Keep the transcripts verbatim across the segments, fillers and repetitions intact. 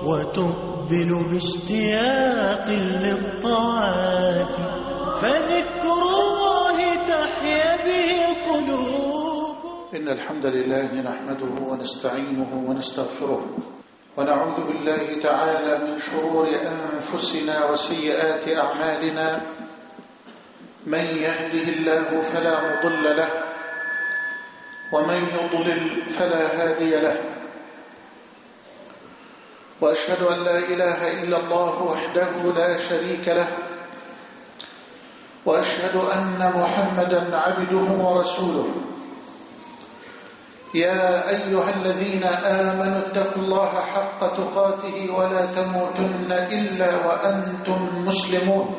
وتقبل باشتياق للطاعات، فذكر الله تحيا به القلوب. إن الحمد لله نحمده ونستعينه ونستغفره، ونعوذ بالله تعالى من شرور أنفسنا وسيئات أعمالنا. من يهده الله فلا مضل له، ومن يضلل فلا هادي له، وأشهد أن لا إله إلا الله وحده لا شريك له، وأشهد أن محمدا عبده ورسوله. يا أيها الذين آمنوا اتقوا الله حق تقاته ولا تموتن إلا وأنتم مسلمون.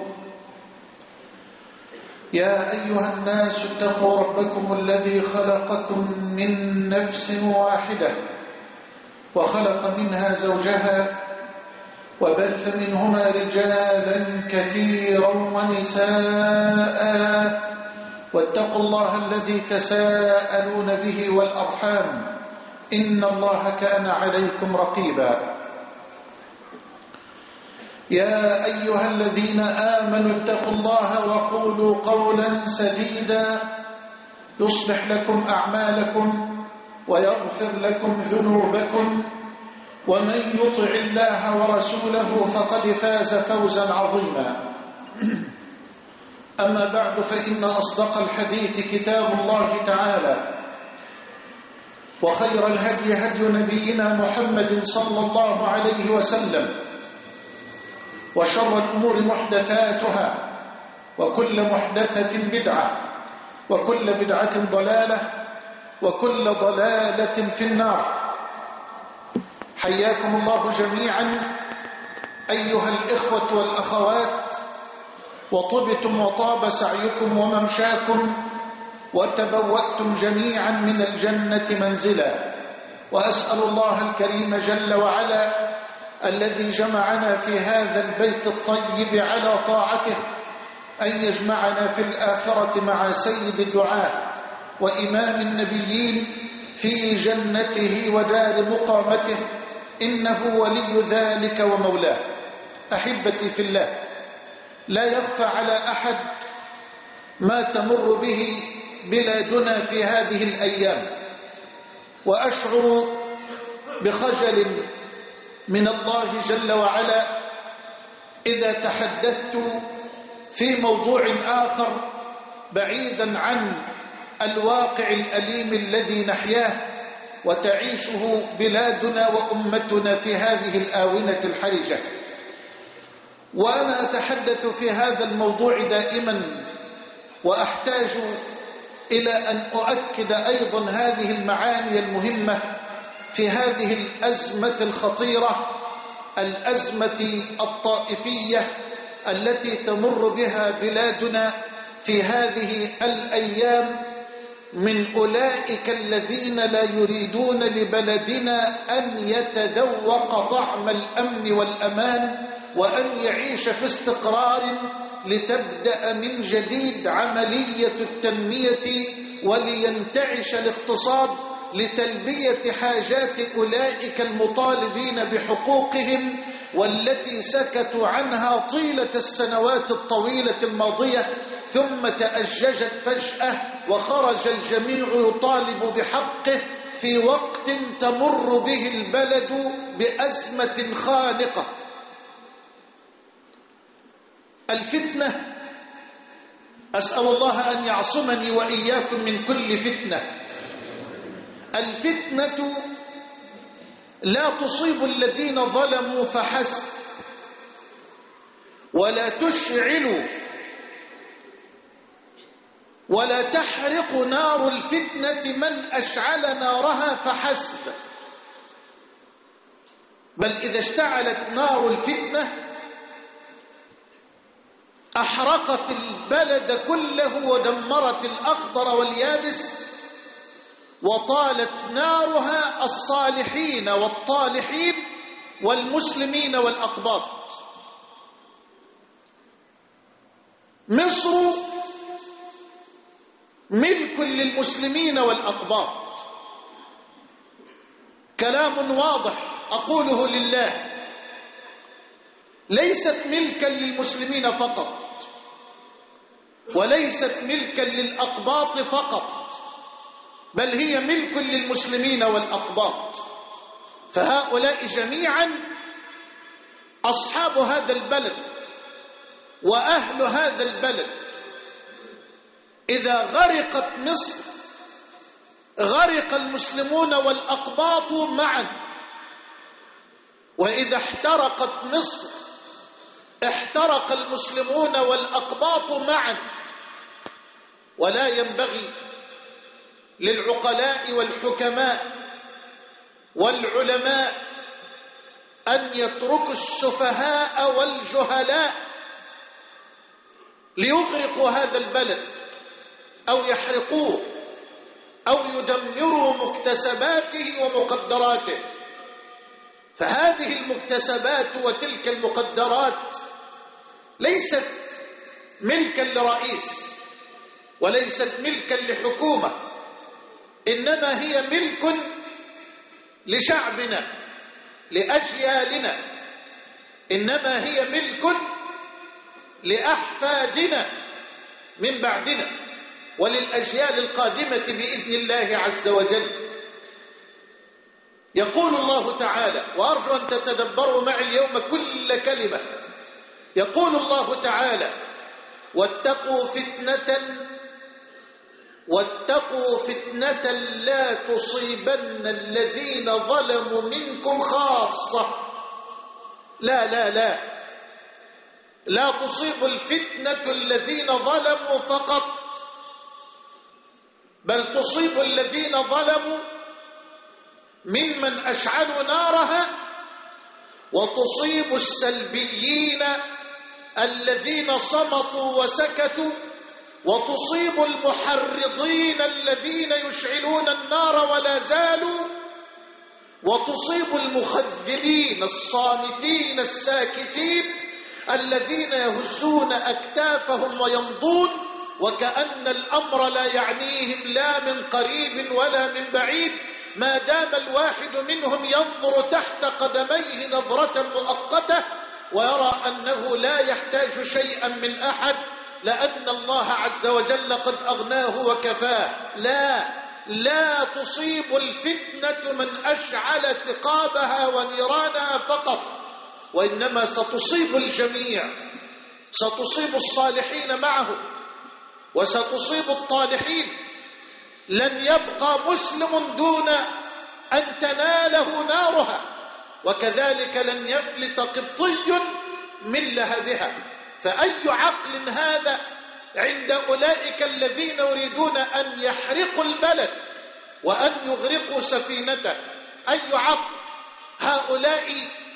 يا أيها الناس اتقوا ربكم الذي خلقكم من نفس واحدة، وخلق منها زوجها، وبث منهما رجالا كثيرا ونساء، واتقوا الله الذي تساءلون به والأرحام، إن الله كان عليكم رقيبا. يا أيها الذين آمنوا اتقوا الله وقولوا قولا سديدا يصلح لكم أعمالكم ويغفر لكم ذنوبكم، ومن يطع الله ورسوله فقد فاز فوزا عظيما. أما بعد، فإن أصدق الحديث كتاب الله تعالى، وخير الهدي هدي نبينا محمد صلى الله عليه وسلم، وشر الأمور محدثاتها، وكل محدثة بدعة، وكل بدعة ضلالة، وكل ضلالة في النار. حياكم الله جميعا أيها الإخوة والأخوات، وطبتم وطاب سعيكم وممشاكم، وتبوأتم جميعا من الجنة منزلا. وأسأل الله الكريم جل وعلا الذي جمعنا في هذا البيت الطيب على طاعته أن يجمعنا في الآخرة مع سيد الدعاة وإمام النبيين في جنته ودار مقامته، إنه ولي ذلك ومولاه. أحبتي في الله، لا يخفى على أحد ما تمر به بلادنا في هذه الأيام، وأشعر بخجل من الله جل وعلا إذا تحدثت في موضوع آخر بعيدا عن الواقع الأليم الذي نحياه وتعيشه بلادنا وأمتنا في هذه الآونة الحرجة. وأنا أتحدث في هذا الموضوع دائما، وأحتاج إلى أن أؤكد أيضا هذه المعاني المهمة في هذه الأزمة الخطيرة، الأزمة الطائفية التي تمر بها بلادنا في هذه الأيام، من أولئك الذين لا يريدون لبلدنا أن يتذوق طعم الأمن والأمان وأن يعيش في استقرار، لتبدأ من جديد عملية التنمية ولينتعش الاقتصاد لتلبية حاجات أولئك المطالبين بحقوقهم، والتي سكتوا عنها طيلة السنوات الطويلة الماضية، ثم تأججت فجأة وخرج الجميع يطالب بحقه في وقت تمر به البلد بأزمة خانقة. الفتنة، أسأل الله أن يعصمني وإياكم من كل فتنة. الفتنة لا تصيب الذين ظلموا فحسب، ولا تشعل ولا تحرق نار الفتنة من أشعل نارها فحسب، بل إذا اشتعلت نار الفتنة أحرقت البلد كله ودمرت الأخضر واليابس، وطالت نارها الصالحين والطالحين والمسلمين والأقباط. مصر ملك للمسلمين والأقباط، كلام واضح أقوله لله، ليست ملكا للمسلمين فقط، وليست ملكا للأقباط فقط، بل هي ملك للمسلمين والأقباط. فهؤلاء جميعا أصحاب هذا البلد وأهل هذا البلد. إذا غرقت مصر غرق المسلمون والأقباط معا، وإذا احترقت مصر احترق المسلمون والأقباط معا. ولا ينبغي للعقلاء والحكماء والعلماء أن يتركوا السفهاء والجهلاء ليغرقوا هذا البلد أو يحرقوه أو يدمروا مكتسباته ومقدراته. فهذه المكتسبات وتلك المقدرات ليست ملكا لرئيس وليست ملكا لحكومة، إنما هي ملك لشعبنا لأجيالنا، إنما هي ملك لأحفادنا من بعدنا وللأجيال القادمة بإذن الله عز وجل. يقول الله تعالى، وأرجو أن تتدبروا معي اليوم كل كلمة، يقول الله تعالى: واتقوا فتنة واتقوا فتنة لا تصيبن الذين ظلموا منكم خاصة. لا لا لا لا تصيب الفتنة الذين ظلموا فقط، بل تصيب الذين ظلموا ممن أشعلوا نارها، وتصيب السلبيين الذين صمتوا وسكتوا، وتصيب المحرضين الذين يشعلون النار ولا زالوا، وتصيب المخذلين الصامتين الساكتين الذين يهزون أكتافهم ويمضون وكأن الأمر لا يعنيهم لا من قريب ولا من بعيد، ما دام الواحد منهم ينظر تحت قدميه نظرة مؤقتة ويرى أنه لا يحتاج شيئا من أحد لأن الله عز وجل قد أغناه وكفاه. لا لا تصيب الفتنة من أشعل ثقابها ونيرانها فقط، وإنما ستصيب الجميع، ستصيب الصالحين معه وستصيب الطالحين. لن يبقى مسلم دون أن تناله نارها، وكذلك لن يفلت قبطي من لهبها. فأي عقل هذا عند أولئك الذين يريدون أن يحرقوا البلد وأن يغرقوا سفينته؟ أي عقل؟ هؤلاء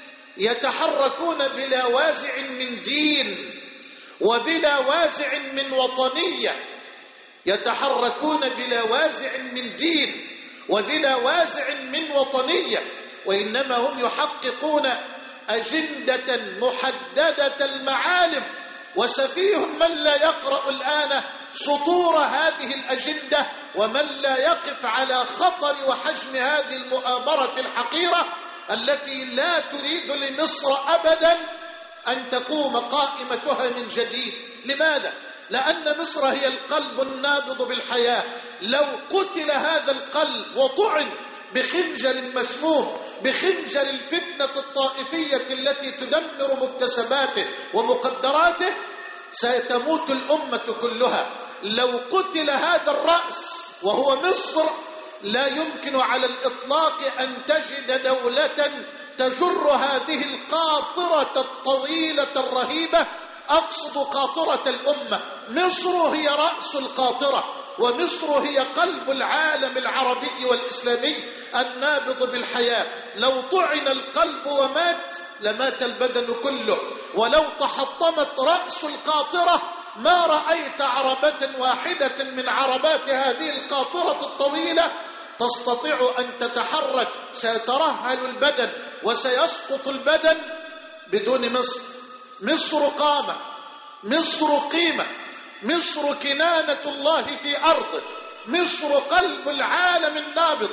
يتحركون بلا وازع من دين وبلا وازع من وطنية، يتحركون بلا وازع من دين وبلا وازع من وطنية، وإنما هم يحققون أجندة محددة المعالم. وسفيه من لا يقرأ الآن سطور هذه الأجندة ومن لا يقف على خطر وحجم هذه المؤامرة الحقيرة التي لا تريد لمصر أبدا أن تقوم قائمتها من جديد. لماذا؟ لأن مصر هي القلب النابض بالحياة. لو قتل هذا القلب وطعن بخنجر مسموم، بخنجر الفتنة الطائفية التي تدمر مكتسباته ومقدراته، ستموت الأمة كلها. لو قتل هذا الرأس وهو مصر، لا يمكن على الإطلاق أن تجد دولة تجر هذه القاطرة الطويلة الرهيبة. أقصد قاطرة الأمة. مصر هي رأس القاطرة، ومصر هي قلب العالم العربي والإسلامي النابض بالحياة. لو طعن القلب ومات لمات البدن كله، ولو تحطمت رأس القاطرة ما رأيت عربة واحدة من عربات هذه القاطرة الطويلة تستطيع أن تتحرك. سيترهل البدن وسيسقط البدن بدون مصر. مصر قامة، مصر قيمة، مصر كنانة الله في أرضه، مصر قلب العالم النابض،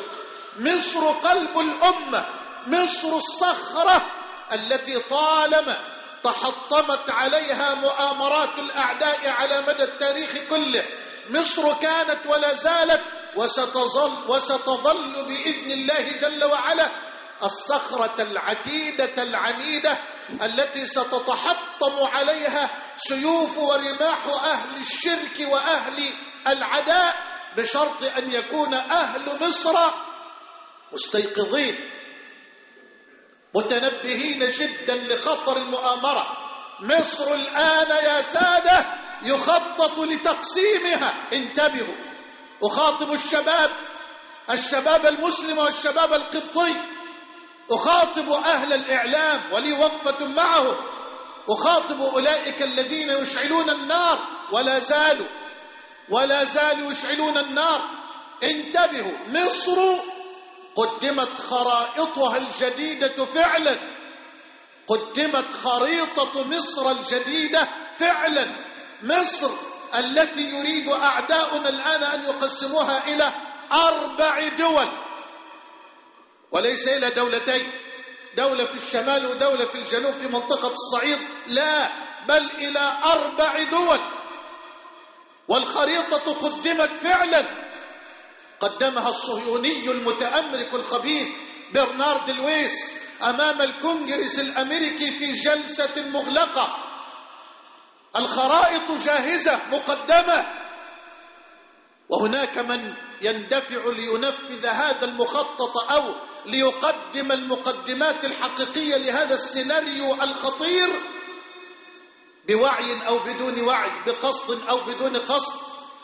مصر قلب الأمة، مصر الصخرة التي طالما تحطمت عليها مؤامرات الأعداء على مدى التاريخ كله. مصر كانت ولا زالت وستظل, وستظل بإذن الله جل وعلا الصخرة العتيدة العنيدة التي ستتحطم عليها سيوف ورماح أهل الشرك وأهل العداء، بشرط أن يكون أهل مصر مستيقظين متنبهين جدا لخطر المؤامرة. مصر الآن يا سادة يخطط لتقسيمها، انتبهوا. أخاطب الشباب الشباب المسلم والشباب القبطي، أخاطب أهل الإعلام ولي وقفة معهم، أخاطب أولئك الذين يشعلون النار ولا زالوا ولا زالوا يشعلون النار. انتبهوا، مصر قدمت خرائطها الجديدة فعلا، قدمت خريطة مصر الجديدة فعلا. مصر التي يريد أعداؤنا الآن أن يقسموها إلى أربع دول، وليس إلى دولتين، دولة في الشمال ودولة في الجنوب في منطقة الصعيد، لا، بل إلى أربع دول. والخريطة قدمت فعلا، قدمها الصهيوني المتأمرك الخبيث برنارد لويس أمام الكونغرس الأمريكي في جلسة مغلقة. الخرائط جاهزة مقدمة، وهناك من يندفع لينفذ هذا المخطط أو ليقدم المقدمات الحقيقية لهذا السيناريو الخطير بوعي أو بدون وعي، بقصد أو بدون قصد،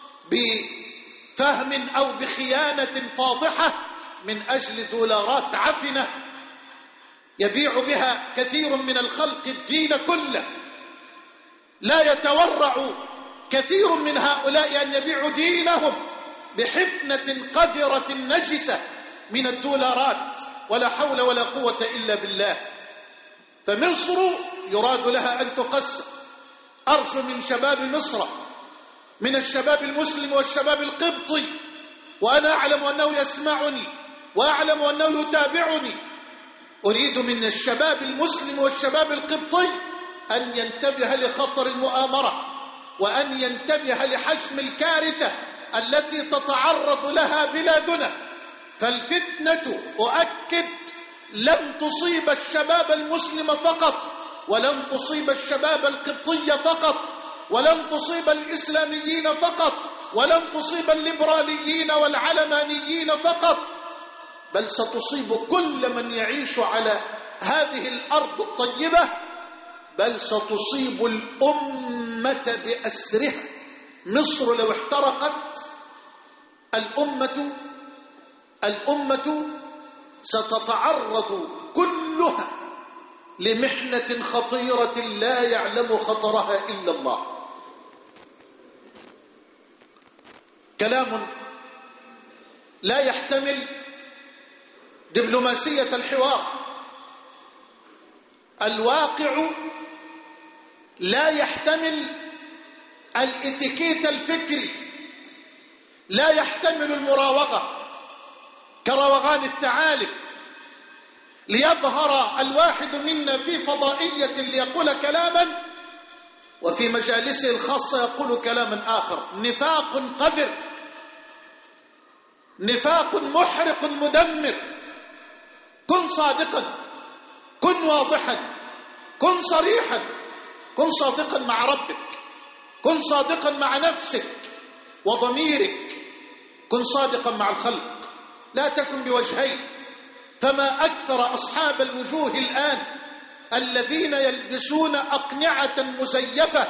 بفهم أو بخيانة فاضحة، من أجل دولارات عفنة يبيع بها كثير من الخلق الدين كله. لا يتورع كثير من هؤلاء أن يبيعوا دينهم بحفنة قذرة نجسة من الدولارات، ولا حول ولا قوة إلا بالله. فمصر يراد لها أن تقسم. أرجو من شباب مصر، من الشباب المسلم والشباب القبطي، وأنا أعلم أنه يسمعني وأعلم أنه يتابعني، أريد من الشباب المسلم والشباب القبطي أن ينتبه لخطر المؤامرة، وأن ينتبه لحجم الكارثة التي تتعرض لها بلادنا. فالفتنة أؤكد لن تصيب الشباب المسلم فقط، ولن تصيب الشباب القبطي فقط، ولن تصيب الإسلاميين فقط، ولن تصيب الليبراليين والعلمانيين فقط، بل ستصيب كل من يعيش على هذه الأرض الطيبة، بل ستصيب الأمة بأسرها. مصر لو احترقت الأمة الأمة ستتعرض كلها لمحنة خطيرة لا يعلم خطرها إلا الله. كلام لا يحتمل دبلوماسية الحوار، الواقع لا يحتمل الاتيكيت الفكري، لا يحتمل المراوغة كروغان الثعالب، ليظهر الواحد منا في فضائية ليقول كلاما وفي مجالسه الخاصة يقول كلاما آخر. نفاق قذر، نفاق محرق مدمر. كن صادقا، كن واضحا، كن صريحا، كن صادقا مع ربك، كن صادقا مع نفسك وضميرك، كن صادقا مع الخلق، لا تكن بوجهين. فما أكثر أصحاب الوجوه الآن الذين يلبسون أقنعة مزيفة.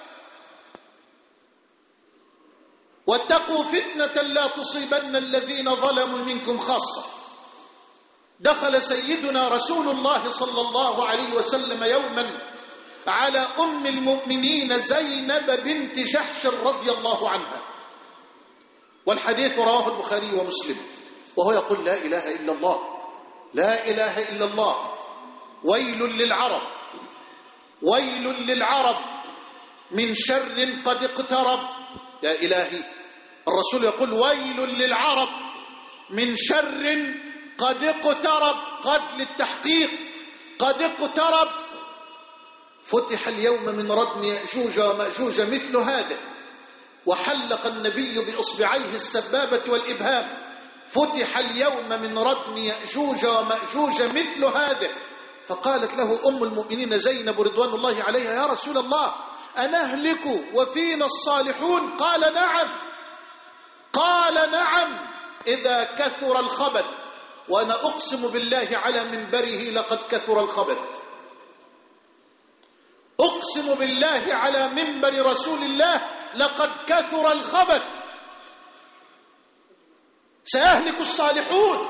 واتقوا فتنة لا تصيبن الذين ظلموا منكم خاصة. دخل سيدنا رسول الله صلى الله عليه وسلم يوما على أم المؤمنين زينب بنت جحش رضي الله عنها، والحديث رواه البخاري ومسلم، وهو يقول: لا إله إلا الله، لا إله إلا الله، ويل للعرب، ويل للعرب من شر قد اقترب. يا إلهي، الرسول يقول: ويل للعرب من شر قد اقترب، قد للتحقيق، قد اقترب. فتح اليوم من ردم يأجوج ومأجوج مثل هذا، وحلق النبي بإصبعيه السبابة والإبهام، فتح اليوم من ردم يأجوج ومأجوج مثل هذا. فقالت له أم المؤمنين زينب رضوان الله عليها: يا رسول الله، أنهلك وفينا الصالحون؟ قال: نعم. قال: نعم إذا كثر الخبث. وأنا أقسم بالله على منبره لقد كثر الخبث، أقسم بالله على منبر رسول الله لقد كثر الخبث. سيهلك الصالحون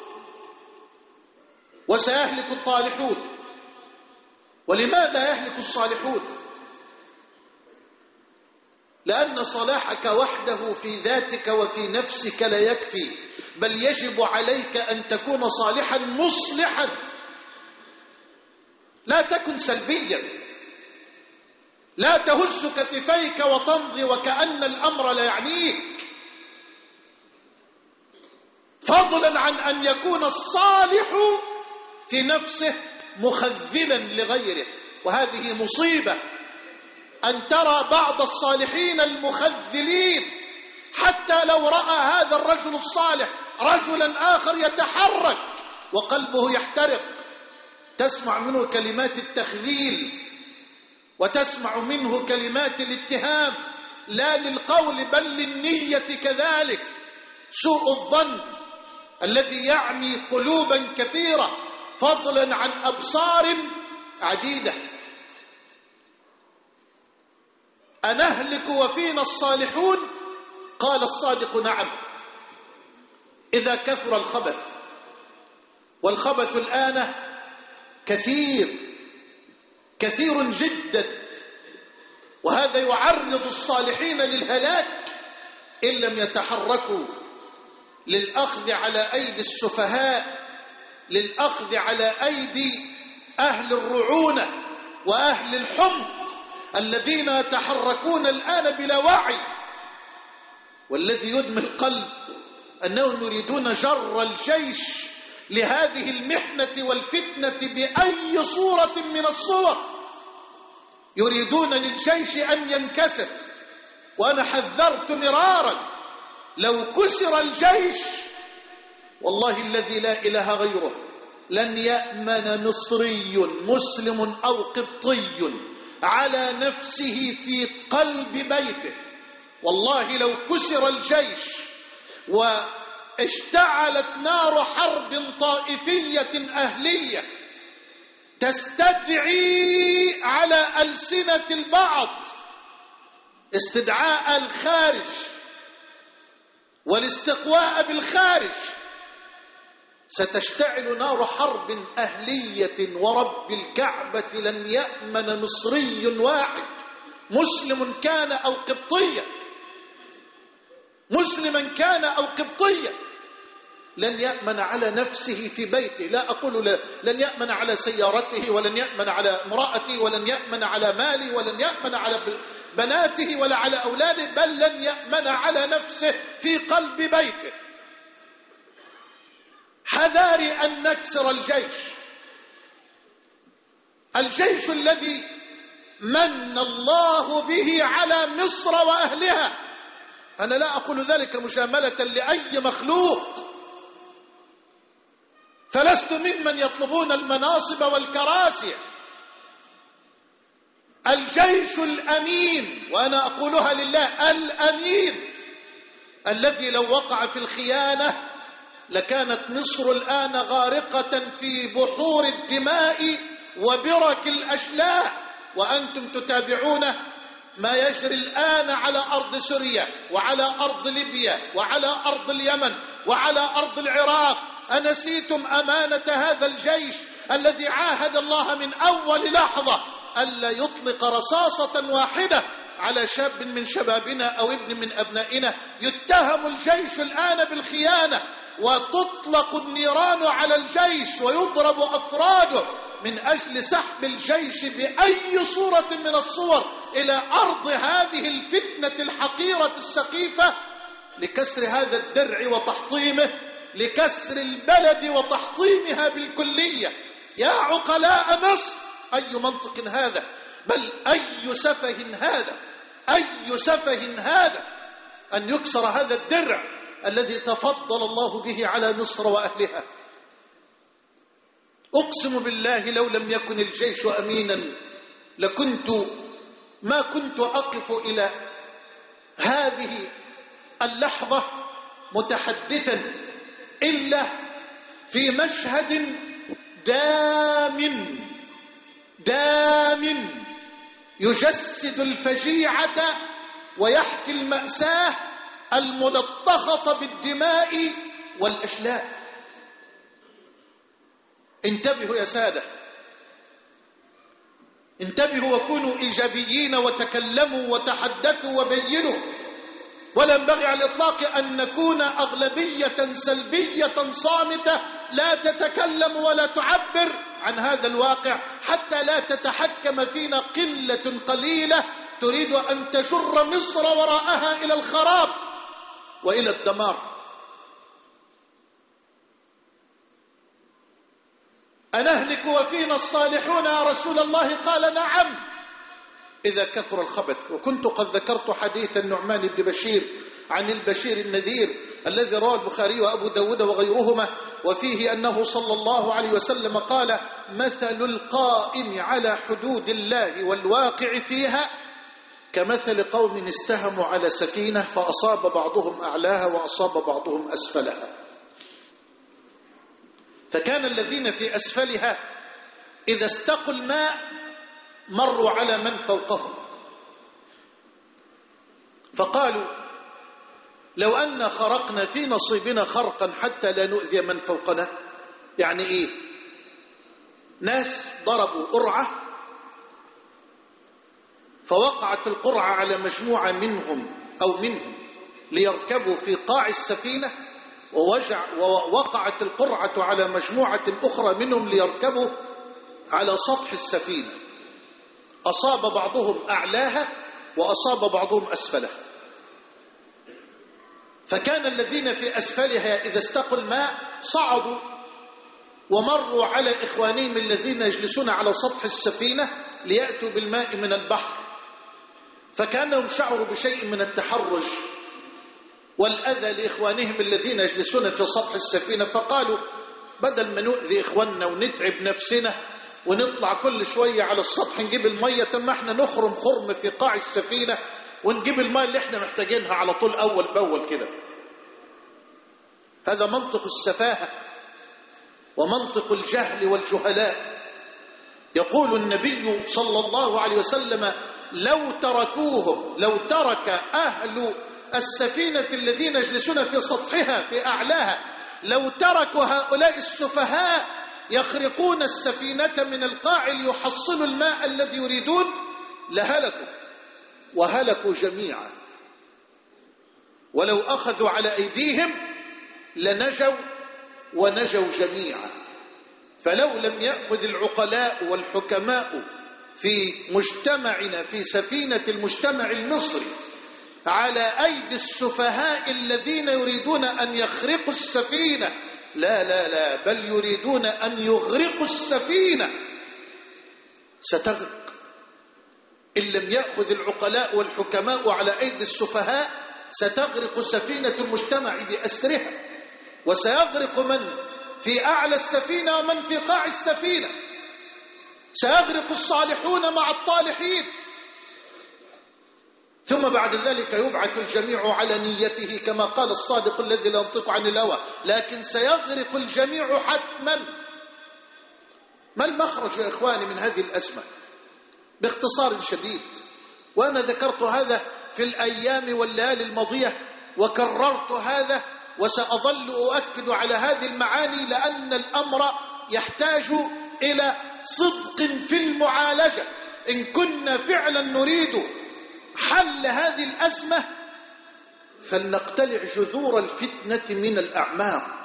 وسيهلك الطالحون. ولماذا يهلك الصالحون؟ لأن صلاحك وحده في ذاتك وفي نفسك لا يكفي، بل يجب عليك أن تكون صالحا مصلحا. لا تكن سلبيا، لا تهز كتفيك وتمضي وكأن الأمر لا يعنيك، فضلا عن أن يكون الصالح في نفسه مخذلا لغيره. وهذه مصيبة أن ترى بعض الصالحين المخذلين، حتى لو رأى هذا الرجل الصالح رجلا آخر يتحرك وقلبه يحترق، تسمع منه كلمات التخذيل وتسمع منه كلمات الاتهام، لا للقول بل للنية كذلك. سوء الظن الذي يعمي قلوبا كثيرة فضلا عن أبصار عديدة. أنهلك وفينا الصالحون؟ قال الصادق: نعم إذا كثر الخبث. والخبث الآن كثير كثير جدا، وهذا يعرض الصالحين للهلاك إن لم يتحركوا للأخذ على أيدي السفهاء، للأخذ على أيدي أهل الرعونة وأهل الحمق الذين يتحركون الآن بلا وعي. والذي يدمي القلب أنهم يريدون جر الجيش لهذه المحنة والفتنة بأي صورة من الصور، يريدون للجيش أن ينكسر. وأنا حذرت مرارا: لو كسر الجيش والله الذي لا إله غيره لن يأمن مصري مسلم أو قبطي على نفسه في قلب بيته. والله لو كسر الجيش واشتعلت نار حرب طائفية أهلية تستدعي على ألسنة البعض استدعاء الخارج والاستقواء بالخارج، ستشتعل نار حرب أهلية ورب الكعبة لن يأمن مصري واحد مسلم كان أو قبطيا، مسلما كان أو قبطيا، لن يأمن على نفسه في بيته. لا أقول لن يأمن على سيارته، ولن يأمن على امرأته، ولن يأمن على ماله، ولن يأمن على بناته ولا على أولاده، بل لن يأمن على نفسه في قلب بيته. حذاري أن نكسر الجيش، الجيش الذي من الله به على مصر وأهلها. أنا لا أقول ذلك مجاملة لأي مخلوق، فلست ممن يطلبون المناصب والكراسي. الجيش الأمين، وأنا أقولها لله، الأمين الذي لو وقع في الخيانة لكانت مصر الآن غارقة في بحور الدماء وبرك الأشلاء. وأنتم تتابعون ما يجري الآن على أرض سوريا وعلى أرض ليبيا وعلى أرض اليمن وعلى أرض العراق. أنسيتم أمانة هذا الجيش الذي عاهد الله من أول لحظة ألا يطلق رصاصة واحدة على شاب من شبابنا أو ابن من أبنائنا؟ يتهم الجيش الآن بالخيانة، وتطلق النيران على الجيش ويضرب أفراده من أجل سحب الجيش بأي صورة من الصور إلى أرض هذه الفتنة الحقيرة السقيفة، لكسر هذا الدرع وتحطيمه، لكسر البلد وتحطيمها بالكلية. يا عقلاء مصر، أي منطق هذا؟ بل أي سفه هذا، أي سفه هذا أن يكسر هذا الدرع الذي تفضل الله به على مصر وأهلها. أقسم بالله لو لم يكن الجيش أمينا لكنت ما كنت أقف إلى هذه اللحظة متحدثا إلا في مشهد دام دام يجسد الفجيعة ويحكي المأساة الملطخة بالدماء والأشلاء. انتبهوا يا سادة، انتبهوا وكونوا إيجابيين وتكلموا وتحدثوا وبينوا، ولا ينبغي على الإطلاق أن نكون أغلبية سلبية صامتة لا تتكلم ولا تعبر عن هذا الواقع، حتى لا تتحكم فينا قلة قليلة تريد أن تجر مصر وراءها إلى الخراب وإلى الدمار. أنهلك وفينا الصالحون يا رسول الله؟ قال نعم إذا كثر الخبث. وكنت قد ذكرت حديث النعمان بن بشير عن البشير النذير الذي رواه البخاري وأبو داود وغيرهما، وفيه أنه صلى الله عليه وسلم قال: مثل القائم على حدود الله والواقع فيها كمثل قوم استهموا على سفينة فأصاب بعضهم أعلاها وأصاب بعضهم أسفلها. فكان الذين في أسفلها إذا استقوا الماء مروا على من فوقهم، فقالوا: لو أن خرقنا في نصيبنا خرقا حتى لا نؤذي من فوقنا. يعني إيه؟ ناس ضربوا قرعة فوقعت القرعة على مجموعة منهم أو منهم ليركبوا في قاع السفينة، ووقعت القرعة على مجموعة أخرى منهم ليركبوا على سطح السفينة. أصاب بعضهم أعلاها وأصاب بعضهم أسفلها. فكان الذين في أسفلها إذا استقوا الماء صعدوا ومروا على إخوانهم الذين يجلسون على سطح السفينة ليأتوا بالماء من البحر، فكانهم شعروا بشيء من التحرج والأذى لإخوانهم الذين يجلسون في سطح السفينة، فقالوا: بدل ما نؤذي إخواننا ونتعب نفسنا ونطلع كل شوية على السطح نجيب المية، تم احنا نخرم خرم في قاع السفينة ونجيب الماء اللي احنا محتاجينها على طول أول بأول كده. هذا منطق السفاهة ومنطق الجهل والجهلاء. يقول النبي صلى الله عليه وسلم: لو تركوهم، لو ترك أهل السفينة الذين يجلسون في سطحها في أعلاها، لو تركوا هؤلاء السفهاء يخرقون السفينة من القاع ليحصلوا الماء الذي يريدون لهلكوا وهلكوا جميعا، ولو أخذوا على أيديهم لنجوا ونجوا جميعا. فلو لم يأخذ العقلاء والحكماء في مجتمعنا في سفينة المجتمع المصري على أيدي السفهاء الذين يريدون أن يخرقوا السفينة، لا لا لا بل يريدون أن يغرقوا السفينة، ستغرق. إن لم يأخذ العقلاء والحكماء على أيدي السفهاء ستغرق سفينة المجتمع بأسرها، وسيغرق من في أعلى السفينة ومن في قاع السفينة، سيغرق الصالحون مع الطالحين. ثم بعد ذلك يبعث الجميع على نيته كما قال الصادق الذي لا ينطق عن الهوى، لكن سيغرق الجميع حتما. ما المخرج يا إخواني من هذه الأزمة؟ باختصار شديد، وأنا ذكرت هذا في الأيام والليالي الماضية وكررت هذا وسأظل أؤكد على هذه المعاني، لأن الأمر يحتاج إلى صدق في المعالجة. إن كنا فعلا نريد حل هذه الأزمة فلنقتلع جذور الفتنة من الأعماق.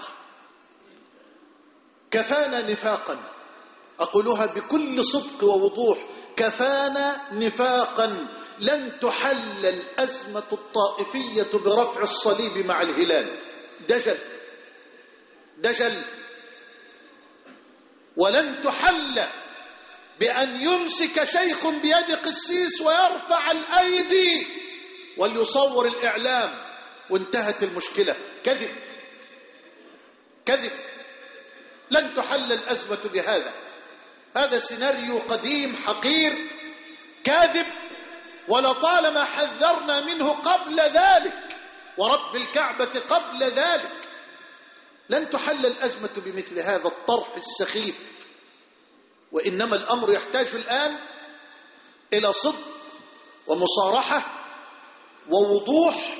كفانا نفاقا، أقولها بكل صدق ووضوح، كفانا نفاقا. لن تحل الأزمة الطائفية برفع الصليب مع الهلال، دجل دجل. ولن تحل بأن يمسك شيخ بيد قسيس ويرفع الأيدي وليصور الإعلام وانتهت المشكلة. كذب كذب. لن تحل الأزمة بهذا. هذا سيناريو قديم حقير كاذب، ولطالما حذرنا منه قبل ذلك، ورب الكعبة قبل ذلك. لن تحل الأزمة بمثل هذا الطرح السخيف، وإنما الأمر يحتاج الآن إلى صدق ومصارحة ووضوح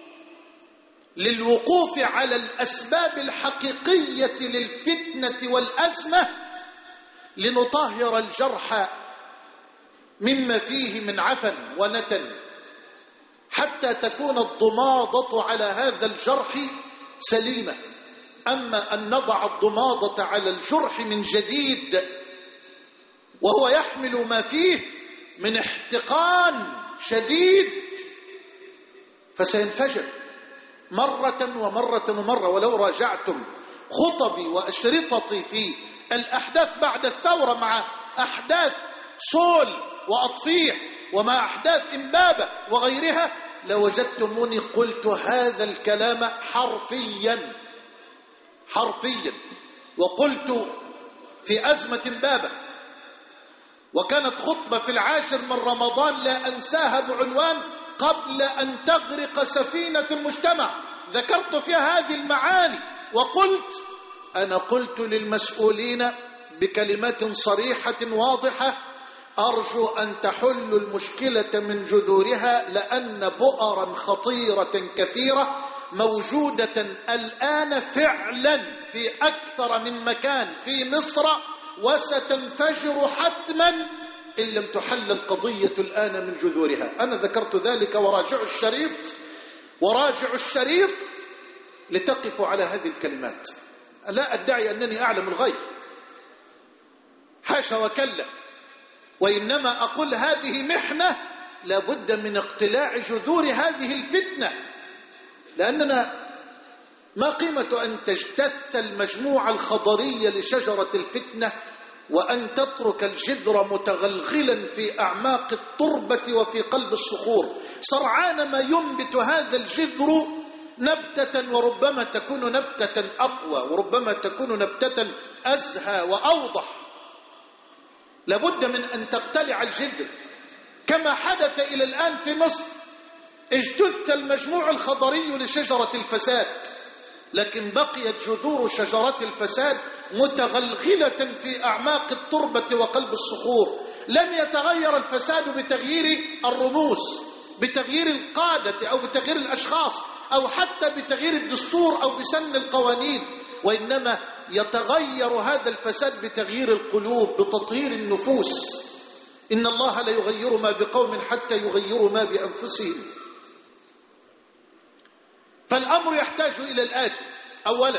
للوقوف على الأسباب الحقيقية للفتنة والأزمة، لنطهر الجرح مما فيه من عفن ونتن، حتى تكون الضماضة على هذا الجرح سليمة. أما أن نضع الضماضة على الجرح من جديد وهو يحمل ما فيه من احتقان شديد فسينفجر مرة ومرة ومرة. ولو راجعتم خطبي وأشرطتي في الأحداث بعد الثورة مع أحداث صول وأطفيح ومع أحداث إمبابة وغيرها لوجدتموني قلت هذا الكلام حرفيا حرفيا. وقلت في أزمة إمبابة، وكانت خطبة في العاشر من رمضان لا أنساها بعنوان قبل أن تغرق سفينة المجتمع، ذكرت فيها هذه المعاني وقلت أنا قلت للمسؤولين بكلمات صريحة واضحة أرجو أن تحلوا المشكلة من جذورها، لأن بؤرا خطيرة كثيرة موجودة الآن فعلا في أكثر من مكان في مصر، وستنفجر حتما إن لم تحل القضية الآن من جذورها. أنا ذكرت ذلك، وراجعوا الشريط وراجعوا الشريط لتقفوا على هذه الكلمات. لا أدعي أنني أعلم الغيب، حاشا وكلا، وإنما أقول هذه محنة لابد من اقتلاع جذور هذه الفتنة، لأننا ما قيمة أن تجتث المجموعة الخضرية لشجرة الفتنة وأن تترك الجذر متغلغلا في أعماق التربة وفي قلب الصخور، سرعان ما ينبت هذا الجذر نبتة، وربما تكون نبتة أقوى، وربما تكون نبتة أزهى وأوضح. لابد من أن تقتلع الجذر كما حدث إلى الآن في مصر. اجتث المجموع الخضري لشجرة الفساد، لكن بقيت جذور شجرة الفساد متغلغلة في أعماق التربة وقلب الصخور. لن يتغير الفساد بتغيير الرموز، بتغيير القادة أو بتغيير الأشخاص أو حتى بتغيير الدستور أو بسن القوانين، وإنما يتغير هذا الفساد بتغيير القلوب، بتطهير النفوس. إن الله لا يغير ما بقوم حتى يغيروا ما بأنفسهم. فالأمر يحتاج إلى الآتي: أولا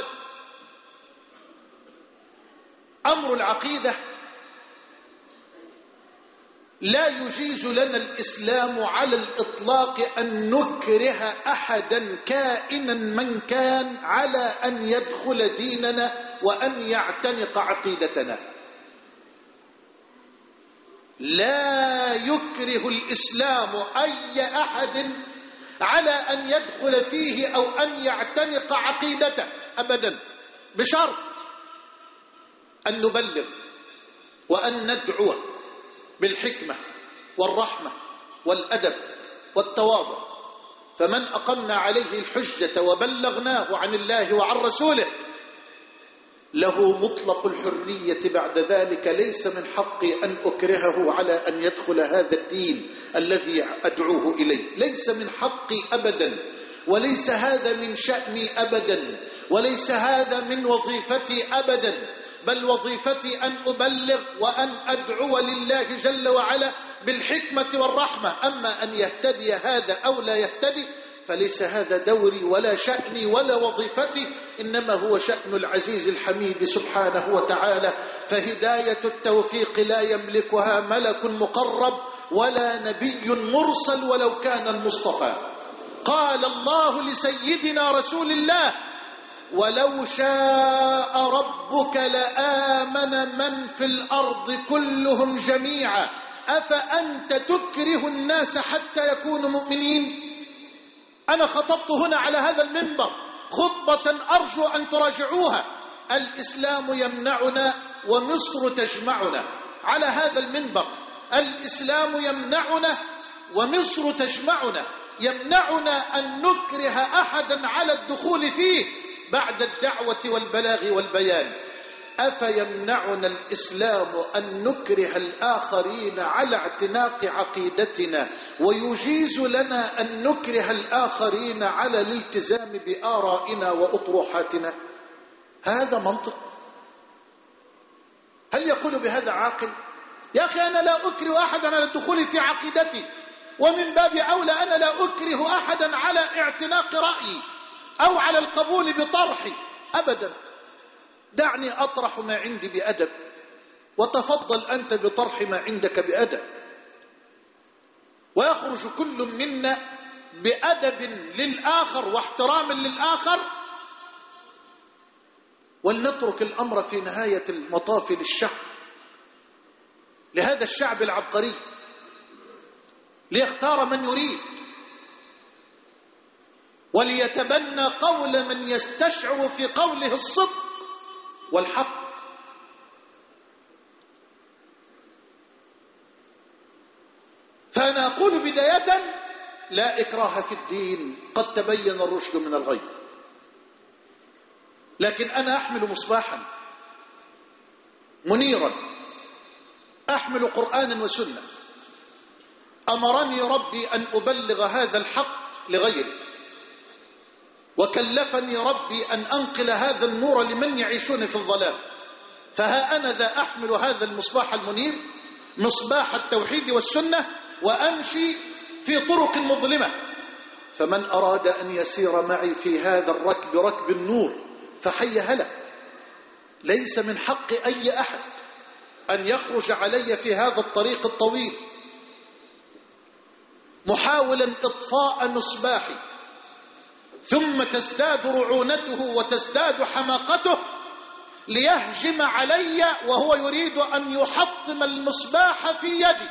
أمر العقيدة. لا يجيز لنا الإسلام على الإطلاق أن نكره أحدا كائنا من كان على أن يدخل ديننا وأن يعتنق عقيدتنا. لا يكره الإسلام أي أحد على أن يدخل فيه أو أن يعتنق عقيدته أبدا، بشرط أن نبلغ وأن ندعو بالحكمة والرحمة والأدب والتواضع. فمن أقمنا عليه الحجة وبلغناه عن الله وعن رسوله له مطلق الحرية بعد ذلك. ليس من حقي أن أكرهه على أن يدخل هذا الدين الذي أدعوه إليه، ليس من حقي أبدا، وليس هذا من شأني أبدا، وليس هذا من وظيفتي أبدا، بل وظيفتي أن أبلغ وأن أدعو لله جل وعلا بالحكمة والرحمة. أما أن يهتدي هذا أو لا يهتدي فليس هذا دوري ولا شأني ولا وظيفتي، إنما هو شأن العزيز الحميد سبحانه وتعالى. فهداية التوفيق لا يملكها ملك مقرب ولا نبي مرسل ولو كان المصطفى. قال الله لسيدنا رسول الله: ولو شاء ربك لآمن من في الأرض كلهم جميعا أفأنت تكره الناس حتى يكونوا مؤمنين. أنا خطبت هنا على هذا المنبر خطبة أرجو أن تراجعوها: الإسلام يمنعنا ومصر تجمعنا. على هذا المنبر: الإسلام يمنعنا ومصر تجمعنا. يمنعنا أن نكره أحدا على الدخول فيه بعد الدعوة والبلاغ والبيان. أفيمنعنا الإسلام أن نكره الآخرين على اعتناق عقيدتنا ويجيز لنا أن نكره الآخرين على الالتزام بآرائنا وأطروحاتنا؟ هذا منطق؟ هل يقول بهذا عاقل؟ يا أخي أنا لا أكره أحدا على الدخول في عقيدتي، ومن باب أولى أنا لا أكره أحدا على اعتناق رأيي أو على القبول بطرحي أبدا. دعني أطرح ما عندي بأدب، وتفضل أنت بطرح ما عندك بأدب، ويخرج كل منا بأدب للآخر واحترام للآخر، ولنترك الأمر في نهاية المطاف للشعب، لهذا الشعب العبقري، ليختار من يريد وليتبنى قول من يستشعر في قوله الصدق والحق. فأنا أقول بداية: لا إكراه في الدين، قد تبين الرشد من الغي. لكن أنا أحمل مصباحا منيرا، أحمل قرآنا وسنة، أمرني ربي أن أبلغ هذا الحق لغيري، وكلفني ربي أن أنقل هذا النور لمن يعيشون في الظلام. فها أنا ذا أحمل هذا المصباح المنير، مصباح التوحيد والسنة، وأمشي في طرق مظلمة. فمن أراد أن يسير معي في هذا الركب، ركب النور، فحي هلا. ليس من حق أي أحد أن يخرج علي في هذا الطريق الطويل محاولا إطفاء مصباحي، ثم تزداد رعونته وتزداد حماقته ليهجم علي وهو يريد أن يحطم المصباح في يدي.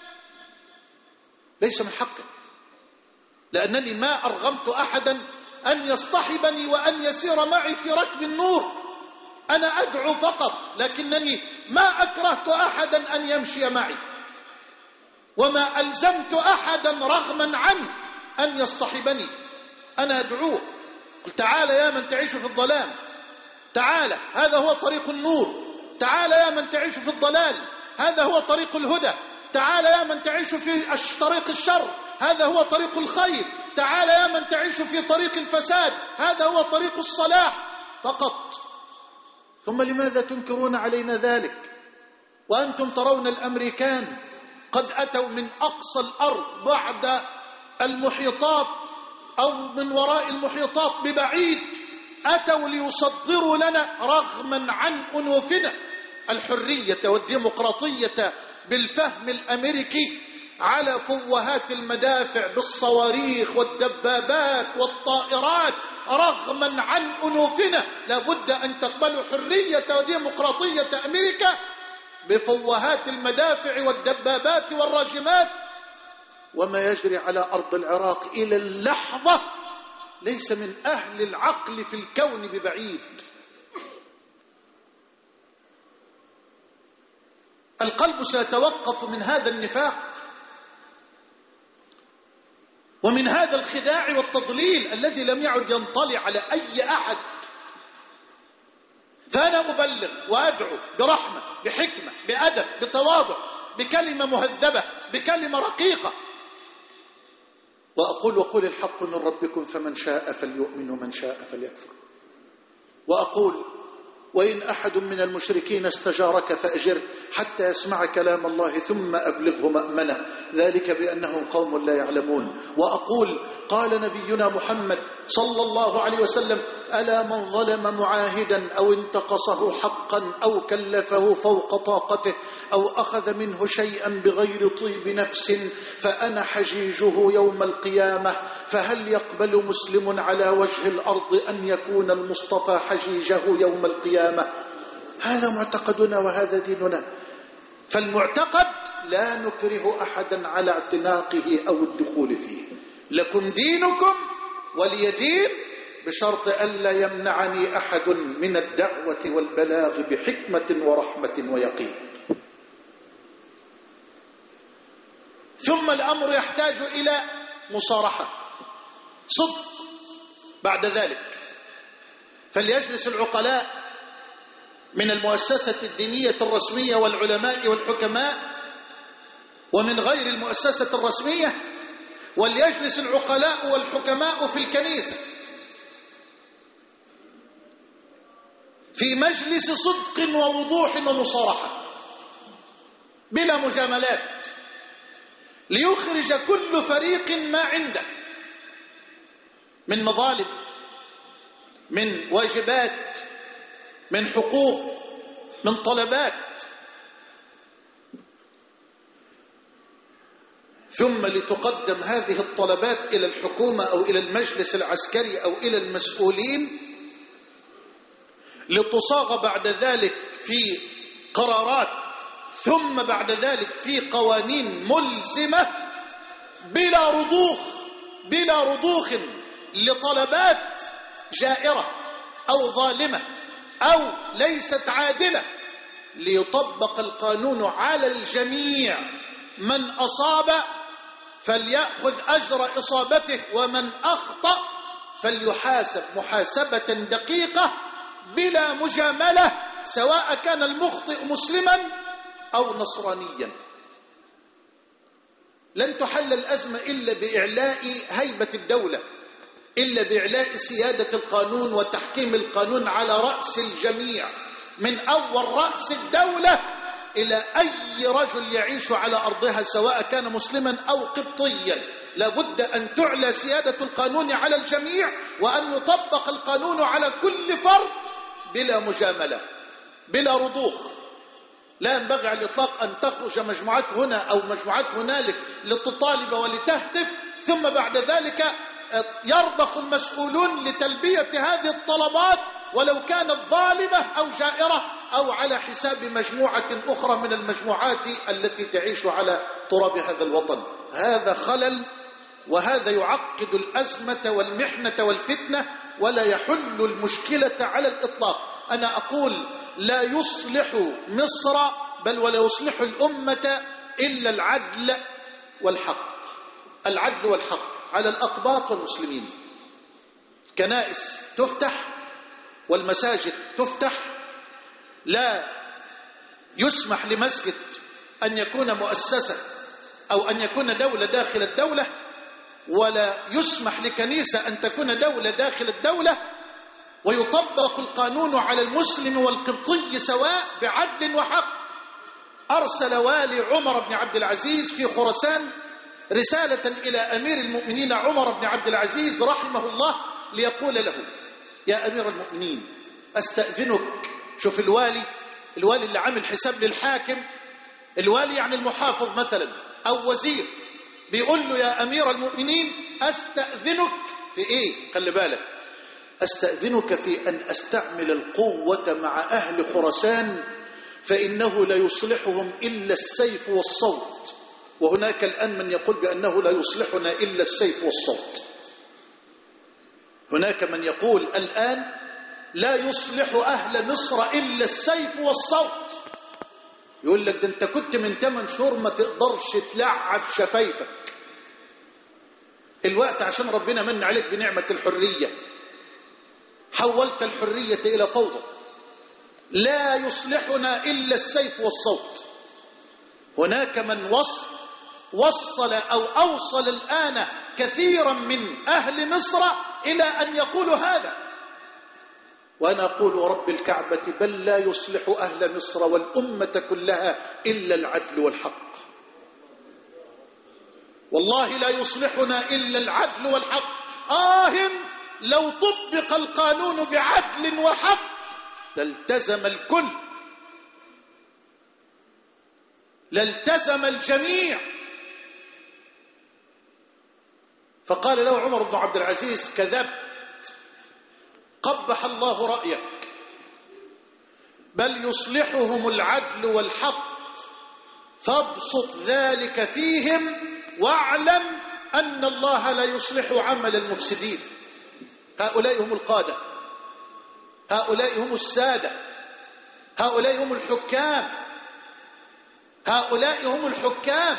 ليس من حقه، لأنني ما أرغمت أحدا أن يصطحبني وأن يسير معي في ركب النور. أنا أدعو فقط، لكنني ما أكرهت أحدا أن يمشي معي، وما ألزمت أحدا رغما عنه أن يصطحبني. أنا أدعوه، قل تعال يا من تعيش في الظلام، تعال هذا هو طريق النور، تعال يا من تعيش في الضلال، هذا هو طريق الهدى، تعال يا من تعيش في طريق الشر، هذا هو طريق الخير، تعال يا من تعيش في طريق الفساد، هذا هو طريق الصلاح فقط. ثم لماذا تنكرون علينا ذلك وأنتم ترون الأمريكان قد أتوا من أقصى الأرض بعد المحيطات أو من وراء المحيطات ببعيد، أتوا ليصدروا لنا رغما عن أنوفنا الحرية والديمقراطية بالفهم الأمريكي على فوهات المدافع بالصواريخ والدبابات والطائرات. رغما عن أنوفنا لابد أن تقبلوا حرية وديمقراطية أمريكا بفوهات المدافع والدبابات والراجمات. وما يجري على أرض العراق إلى اللحظة ليس من أهل العقل في الكون ببعيد. القلب سيتوقف من هذا النفاق ومن هذا الخداع والتضليل الذي لم يعد ينطلي على أي أحد. فأنا أبلغ وأدعو برحمة، بحكمة، بأدب، بتواضع، بكلمة مهذبة، بكلمة رقيقة، وأقول وقل الحق من ربكم فمن شاء فليؤمن ومن شاء فليكفر. وأقول وإن أحد من المشركين استجارك فأجره حتى يسمع كلام الله ثم أبلغه مأمنه، ذلك بأنهم قوم لا يعلمون. وأقول قال نبينا محمد صلى الله عليه وسلم: ألا من ظلم معاهدا أو انتقصه حقا أو كلفه فوق طاقته أو أخذ منه شيئا بغير طيب نفس فأنا حجيجه يوم القيامة، فهل يقبل مسلم على وجه الأرض أن يكون المصطفى حجيجه يوم القيامة؟ هذا معتقدنا وهذا ديننا. فالمعتقد لا نكره أحدا على اعتناقه أو الدخول فيه. لكم دينكم ولي دين، بشرط ألا يمنعني أحد من الدعوة والبلاغ بحكمة ورحمة ويقين. ثم الأمر يحتاج إلى مصارحة، صدق بعد ذلك. فليجلس العقلاء من المؤسسة الدينية الرسمية والعلماء والحكماء ومن غير المؤسسة الرسمية، وليجلس العقلاء والحكماء في الكنيسة في مجلس صدق ووضوح ومصارحة بلا مجاملات، ليخرج كل فريق ما عنده من مظالم، من واجبات، من حقوق، من طلبات، ثم لتقدم هذه الطلبات إلى الحكومة أو إلى المجلس العسكري أو إلى المسؤولين، لتصاغ بعد ذلك في قرارات، ثم بعد ذلك في قوانين ملزمة بلا رضوخ بلا رضوخ لطلبات جائرة أو ظالمة أو ليست عادلة، ليطبق القانون على الجميع. من أصاب فليأخذ أجر إصابته، ومن أخطأ فليحاسب محاسبة دقيقة بلا مجاملة، سواء كان المخطئ مسلما أو نصرانيا. لن تحل الأزمة إلا بإعلاء هيبة الدولة، إلا بإعلاء سيادة القانون وتحكيم القانون على رأس الجميع، من أول رأس الدولة إلى أي رجل يعيش على أرضها سواء كان مسلما أو قبطيا. لابد أن تعلى سيادة القانون على الجميع، وأن يطبق القانون على كل فرد بلا مجاملة بلا رضوخ. لا ينبغي على الإطلاق أن تخرج مجموعات هنا أو مجموعات هنالك لتطالب ولتهتف، ثم بعد ذلك يرضخ المسؤولون لتلبية هذه الطلبات ولو كانت ظالمة أو جائرة أو على حساب مجموعة أخرى من المجموعات التي تعيش على تراب هذا الوطن. هذا خلل، وهذا يعقد الأزمة والمحنة والفتنة، ولا يحل المشكلة على الإطلاق. أنا أقول لا يصلح مصر بل ولا يصلح الأمة إلا العدل والحق. العدل والحق على الأقباط والمسلمين. كنائس تفتح والمساجد تفتح، لا يسمح لمسجد أن يكون مؤسسة أو أن يكون دولة داخل الدولة، ولا يسمح لكنيسة أن تكون دولة داخل الدولة، ويطبق القانون على المسلم والقبطي سواء بعدل وحق. أرسل والي عمر بن عبد العزيز في خراسان رسالة إلى أمير المؤمنين عمر بن عبد العزيز رحمه الله ليقول له: يا أمير المؤمنين أستأذنك. شوف الوالي، الوالي اللي عامل حساب للحاكم، الوالي يعني المحافظ مثلا أو وزير، بيقول له: يا أمير المؤمنين أستأذنك في إيه؟ خلي بالك، أستأذنك في أن أستعمل القوة مع أهل خراسان، فإنه لا يصلحهم إلا السيف والصوت. وهناك الآن من يقول بأنه لا يصلحنا إلا السيف والصوت. هناك من يقول الآن لا يصلح أهل مصر إلا السيف والصوت. يقول لك: ده أنت كنت من ثمان شهور ما تقدرش تلعب شفايفك، الوقت عشان ربنا من عليك بنعمة الحرية حولت الحرية إلى فوضى. لا يصلحنا إلا السيف والصوت. هناك من وصل وصل أو أوصل الآن كثيرا من أهل مصر إلى أن يقولوا هذا، وأنا أقول ورب الكعبة: بل لا يصلح أهل مصر والأمة كلها إلا العدل والحق. والله لا يصلحنا إلا العدل والحق. آه لو طبق القانون بعدل وحق لالتزم الكل، لالتزم الجميع. فقال له عمر بن عبد العزيز: كذبت، قبح الله رأيك، بل يصلحهم العدل والحق، فابسط ذلك فيهم واعلم أن الله لا يصلح عمل المفسدين. هؤلاء هم القادة، هؤلاء هم السادة، هؤلاء هم الحكام، هؤلاء هم الحكام.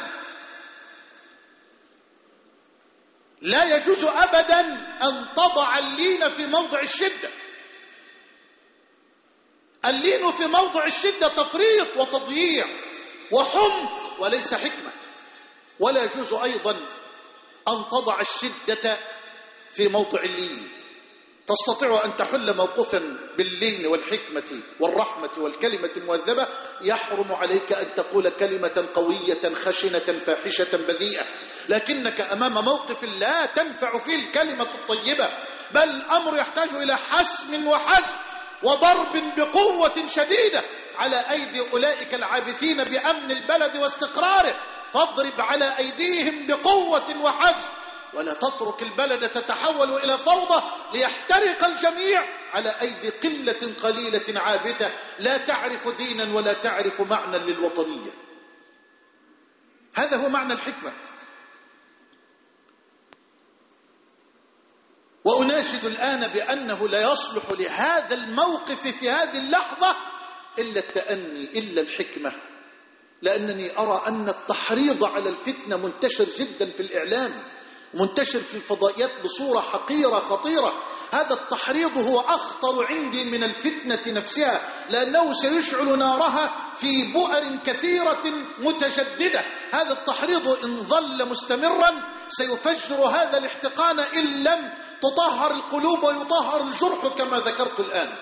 لا يجوز أبدا أن تضع اللين في موضع الشدة. اللين في موضع الشدة تفريط وتضييع وحمق وليس حكمة. ولا يجوز أيضا أن تضع الشدة في موضع اللين. تستطيع أن تحل موقفا باللين والحكمة والرحمة والكلمة المؤدبة، يحرم عليك أن تقول كلمة قوية خشنة فاحشة بذيئة، لكنك أمام موقف لا تنفع فيه الكلمة الطيبة، بل الأمر يحتاج إلى حسم وحزم وضرب بقوة شديدة على أيدي أولئك العابثين بأمن البلد واستقراره، فاضرب على أيديهم بقوة وحزم، ولا تترك البلد تتحول إلى فوضى ليحترق الجميع على أيدي قلة قليلة عابثة لا تعرف دينا ولا تعرف معنى للوطنية. هذا هو معنى الحكمة. وأناشد الآن بأنه لا يصلح لهذا الموقف في هذه اللحظة إلا التأني، إلا الحكمة، لأنني أرى أن التحريض على الفتنة منتشر جدا في الإعلام، منتشر في الفضائيات بصورة حقيرة خطيرة. هذا التحريض هو أخطر عندي من الفتنة نفسها، لأنه سيشعل نارها في بؤر كثيرة متجددة. هذا التحريض إن ظل مستمرا سيفجر هذا الاحتقان إن لم تطهر القلوب ويطهر الجرح كما ذكرت الآن.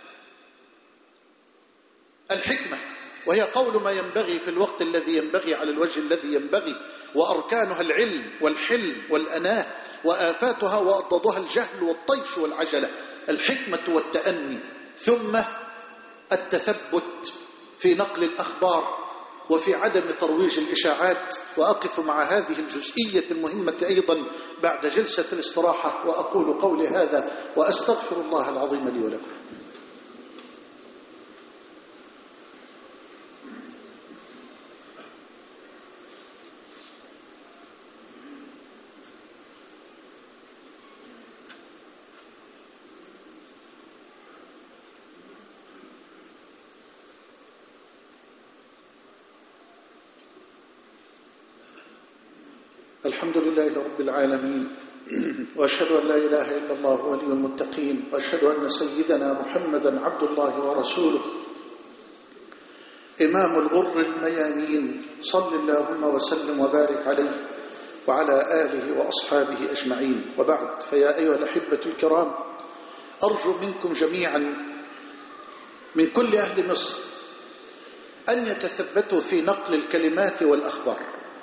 الحكمة، وهي قول ما ينبغي في الوقت الذي ينبغي على الوجه الذي ينبغي، وأركانها العلم والحلم والأناة، وآفاتها وأضدادها الجهل والطيش والعجلة. الحكمة والتأني، ثم التثبت في نقل الأخبار وفي عدم ترويج الإشاعات. وأقف مع هذه الجزئية المهمة أيضا بعد جلسة الاستراحة، وأقول قولي هذا وأستغفر الله العظيم لي ولكم. الحمد لله رب العالمين، وأشهد أن لا إله إلا الله ولي المتقين، وأشهد أن سيدنا محمدا عبد الله ورسوله إمام الغر الميامين، صل اللهم وسلم وبارك عليه وعلى آله وأصحابه أجمعين. وبعد، فيا أيها الأحبة الكرام، أرجو منكم جميعا من كل أهل مصر أن يتثبتوا في نقل الكلمات والأخبار،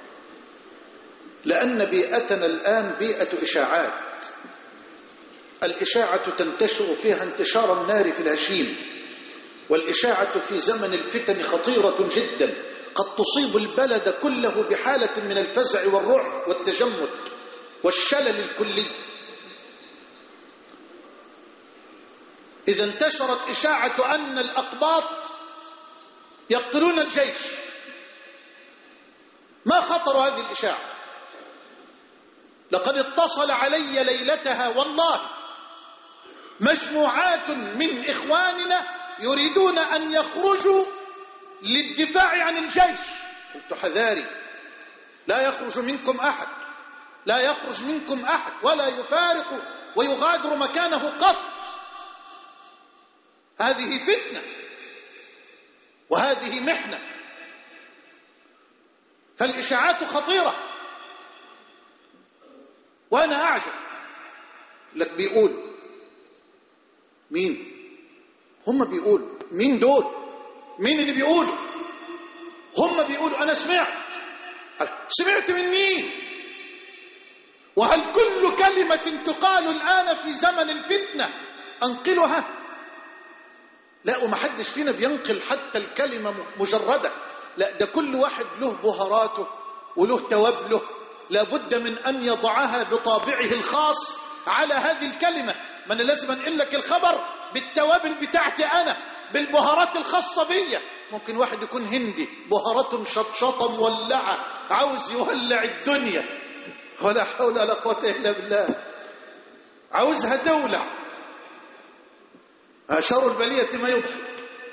لأن بيئتنا الآن بيئة إشاعات. الإشاعة تنتشر فيها انتشار النار في الهشيم، والإشاعة في زمن الفتن خطيرة جدا، قد تصيب البلد كله بحالة من الفزع والرعب والتجمد والشلل الكلي. إذا انتشرت إشاعة أن الأقباط يقتلون الجيش، ما خطر هذه الإشاعة؟ لقد اتصل علي ليلتها والله مجموعات من إخواننا يريدون أن يخرجوا للدفاع عن الجيش. قلت حذاري، لا يخرج منكم أحد، لا يخرج منكم أحد ولا يفارق ويغادر مكانه قط. هذه فتنة وهذه محنة، فالإشاعات خطيرة. وأنا أعجب لك، بيقول مين؟ هم بيقولوا مين دول؟ مين اللي بيقولوا؟ هم بيقولوا. أنا سمعت. سمعت من مين؟ وهل كل كلمة تقال الآن في زمن الفتنة أنقلها؟ لا، ومحدش فينا بينقل حتى الكلمة مجردة، لا، ده كل واحد له بهاراته وله توابله، لابد من أن يضعها بطابعه الخاص على هذه الكلمة. ما أنا لازم أنقل لك الخبر بالتوابل بتاعتي أنا، بالبهارات الخاصة بي. ممكن واحد يكون هندي بهارات مشطشطة مولعة عاوز يولع الدنيا، ولا حول ولا قوة إلا بالله، عاوزها تولع. شر البلية ما يضحك.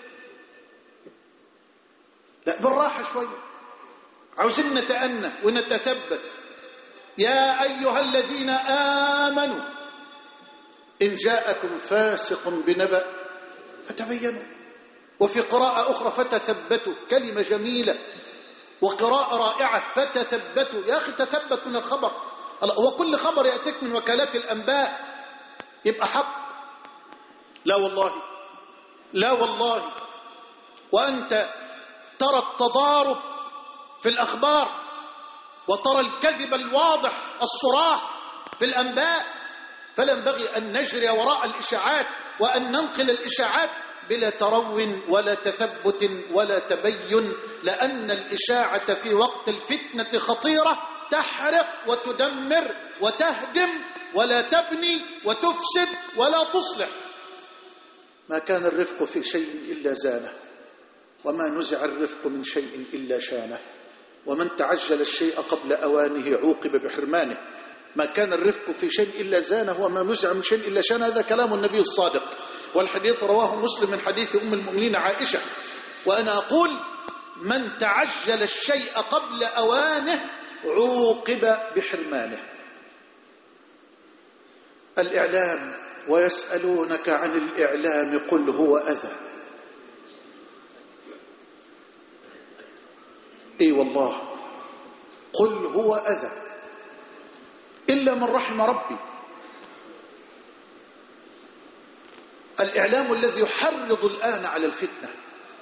لا، بالراحة شوية، عاوزين نتأنى ونتثبت. يا أيها الذين آمنوا إن جاءكم فاسق بنبأ فتبينوا. وفي قراءة أخرى فتثبتوا، كلمة جميلة وقراءة رائعة، فتثبتوا. يا أخي تثبت من الخبر. هو كل خبر يأتيك من وكالات الأنباء يبقى حق؟ لا والله، لا والله. وأنت ترى التضارب في الأخبار وترى الكذب الواضح الصراح في الأنباء، فلا ينبغي أن نجري وراء الإشاعات وأن ننقل الإشاعات بلا ترو ولا تثبت ولا تبين، لأن الإشاعة في وقت الفتنة خطيرة، تحرق وتدمر وتهدم ولا تبني وتفسد ولا تصلح. ما كان الرفق في شيء إلا زانه، وما نزع الرفق من شيء إلا شانه، ومن تعجل الشيء قبل أوانه عوقب بحرمانه. ما كان الرفق في شيء إلا زانه، وما نزع من شيء إلا شانه. هذا كلام النبي الصادق، والحديث رواه مسلم من حديث أم المؤمنين عائشة. وأنا أقول من تعجل الشيء قبل أوانه عوقب بحرمانه. الإعلام، ويسألونك عن الإعلام قل هو أذى. اي والله، قل هو أذى إلا من رحم ربي. الإعلام الذي يحرض الآن على الفتنة،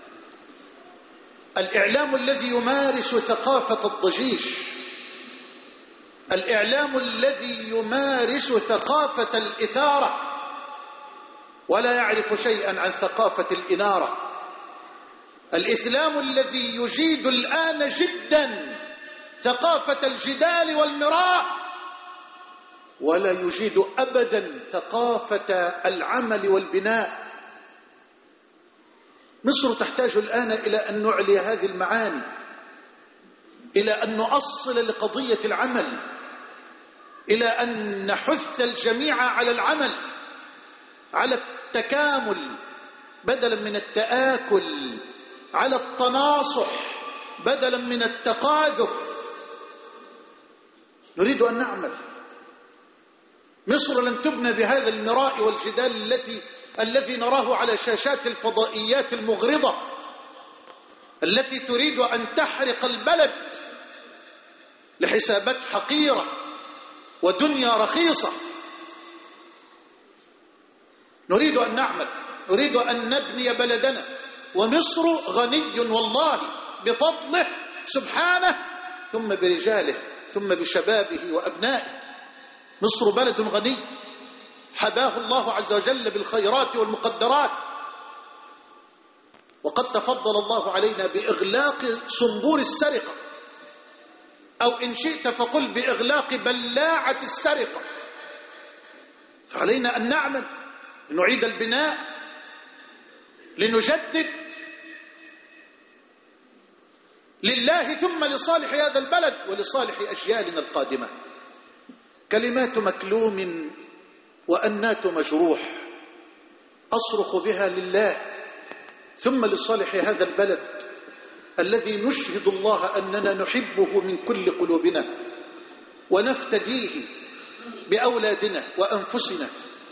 الإعلام الذي يمارس ثقافة الضجيج، الإعلام الذي يمارس ثقافة الإثارة ولا يعرف شيئا عن ثقافة الإنارة، الإسلام الذي يجيد الآن جدا ثقافة الجدال والمراء ولا يجيد أبدا ثقافة العمل والبناء. مصر تحتاج الآن إلى أن نعلي هذه المعاني، إلى أن نؤصل لقضية العمل، إلى أن نحث الجميع على العمل، على التكامل بدلا من التآكل، على التناصح بدلا من التقاذف. نريد أن نعمل. مصر لن تبنى بهذا المراء والجدال التي الذي نراه على شاشات الفضائيات المغرضة التي تريد أن تحرق البلد لحسابات حقيرة ودنيا رخيصة. نريد أن نعمل، نريد أن نبني بلدنا. ومصر غني والله بفضله سبحانه، ثم برجاله، ثم بشبابه وأبنائه. مصر بلد غني حباه الله عز وجل بالخيرات والمقدرات، وقد تفضل الله علينا بإغلاق صنبور السرقة، أو إن شئت فقل بإغلاق بلاعة السرقة. فعلينا أن نعمل لنعيد البناء، لنجدد لله ثم لصالح هذا البلد ولصالح أجيالنا القادمة. كلمات مكلوم وأنات مجروح أصرخ بها لله ثم لصالح هذا البلد الذي نشهد الله أننا نحبه من كل قلوبنا ونفتديه بأولادنا وأنفسنا،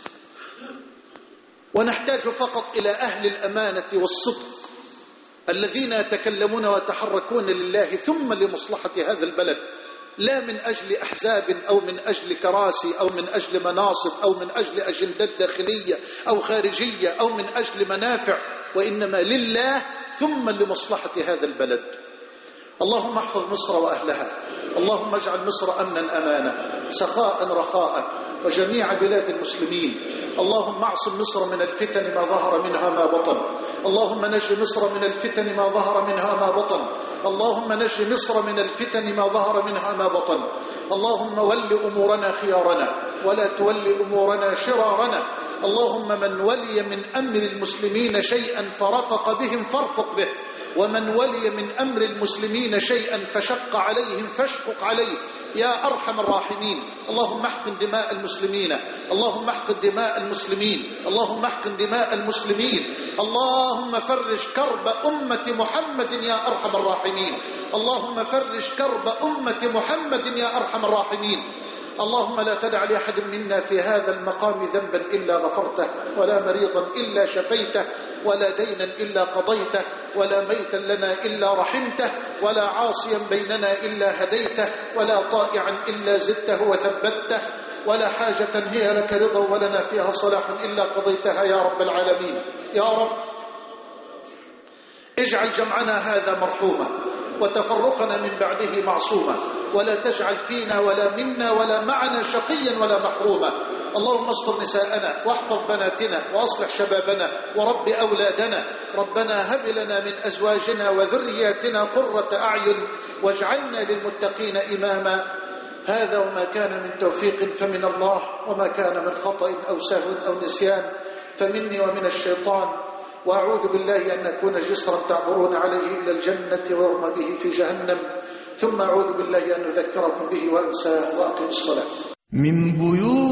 ونحتاج فقط إلى أهل الأمانة والصدق الذين يتكلمون ويتحركون لله ثم لمصلحة هذا البلد، لا من أجل أحزاب أو من أجل كراسي أو من أجل مناصب أو من أجل أجندات داخلية أو خارجية أو من أجل منافع، وإنما لله ثم لمصلحة هذا البلد. اللهم احفظ مصر وأهلها، اللهم اجعل مصر أمنا أمانا، سخاء رخاء وجميع بلاد المسلمين. اللهم اعصم مصر من الفتن ما ظهر منها ما بطن. اللهم نج مصر من الفتن ما ظهر منها ما بطن. اللهم نج مصر من الفتن ما ظهر منها ما بطن. اللهم ول أمورنا خيارنا ولا تول أمورنا شرارنا. اللهم من ولي من أمر المسلمين شيئا فرفق بهم فارفق به، ومن ولي من أمر المسلمين شيئا فشق عليهم فاشقق عليه يا أرحم الراحمين. اللهم احقن دماء المسلمين، اللهم احقن دماء المسلمين، اللهم احقن دماء المسلمين. اللهم فرج كرب أمة محمد يا أرحم الراحمين. اللهم فرج كرب أمة محمد يا أرحم الراحمين. اللهم لا تدع لأحد منا في هذا المقام ذنبا إلا غفرته، ولا مريضا إلا شفيته، ولا دينا إلا قضيته، ولا ميتا لنا إلا رحمته، ولا عاصيا بيننا إلا هديته، ولا طائعا إلا زدته وثبته، ولا حاجة هي لك رضا ولنا فيها صلاح إلا قضيتها يا رب العالمين. يا رب اجعل جمعنا هذا مرحوما وتفرقنا من بعده معصوما، ولا تجعل فينا ولا منا ولا معنا شقيا ولا محروما. اللهم استر نساءنا واحفظ بناتنا وأصلح شبابنا ورب أولادنا. ربنا هب لنا من أزواجنا وذرياتنا قرة أعين واجعلنا للمتقين إماما. هذا وما كان من توفيق فمن الله، وما كان من خطأ أو سهو أو نسيان فمني ومن الشيطان. وأعوذ بالله أن أكون جسرا تعبرون عليه إلى الجنة ويرمى به في جهنم، ثم أعوذ بالله أن أذكركم به وأنساه وأقم الصلاة. من بيوت